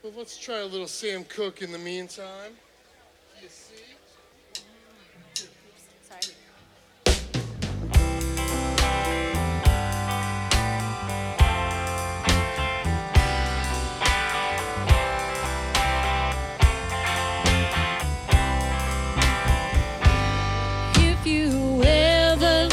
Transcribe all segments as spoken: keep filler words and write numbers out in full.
Well, let's try a little Sam Cooke in the meantime. You see? Sorry. If you ever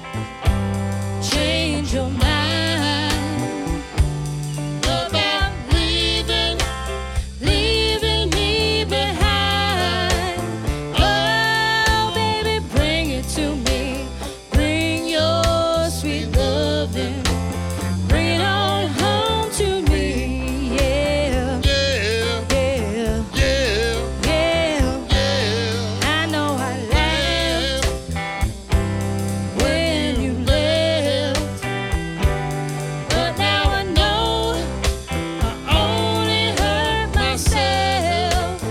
change your mind about leaving, leaving me behind, oh baby, bring it to me. Bring your sweet loving. Bring it on home to me. Yeah, Yeah, yeah, yeah, yeah. yeah. I know I laughed Yeah. when you left, but now I know I only hurt myself.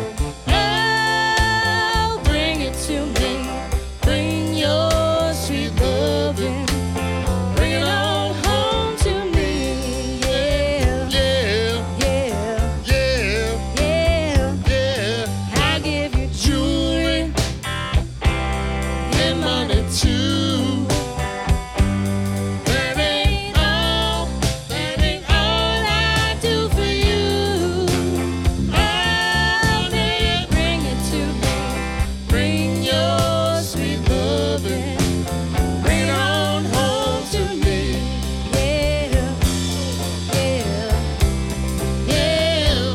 Oh, bring it to me. Bring your sweet loving. Bring it on home to me. Yeah, Yeah, yeah, yeah, yeah. yeah. I give you jewelry And money too. That ain't all, that ain't all I do for you. Oh, baby, bring it to me. Bring your sweet loving. Bring it on home to me. Yeah, yeah, yeah.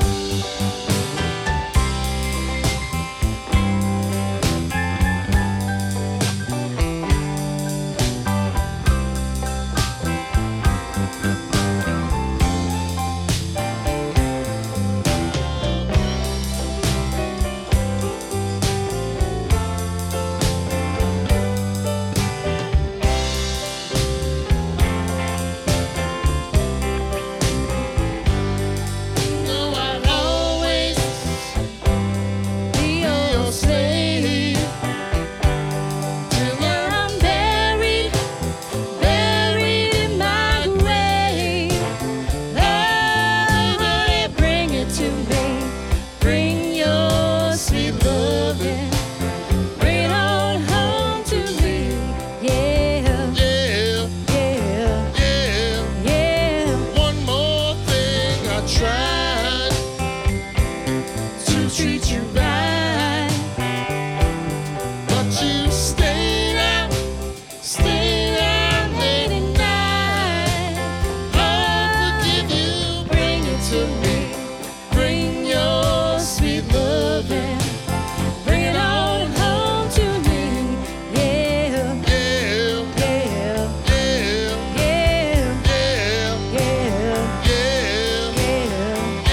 No, I'll always be your slave till I'm buried, buried in my grave. Oh, honey, bring it to me. Bring your sweet loving. Bring it on home to me. Yeah, Yeah, yeah, yeah. yeah. One more thing I tried To treat you right. but you stayed out, Stay out late at night. I'll forgive you. Bring it to me. Bring your sweet loving. Bring it on home to me. Yeah, Yeah, yeah, yeah, yeah, yeah, yeah, yeah, yeah,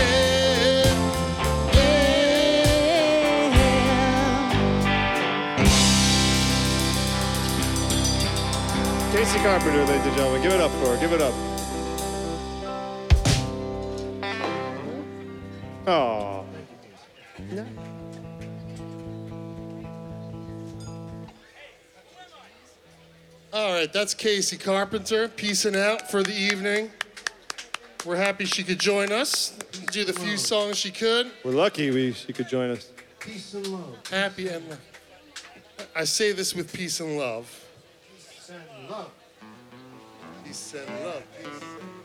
yeah. Casey Carpenter, ladies and gentlemen. Give it up for her. Give it up. Oh. All right, that's Casey Carpenter, peacing out for the evening. We're happy she could join us, do the few songs she could. We're lucky we she could join us. Peace and love. Happy and I say this with peace and love. Peace and love. Peace and love. Peace and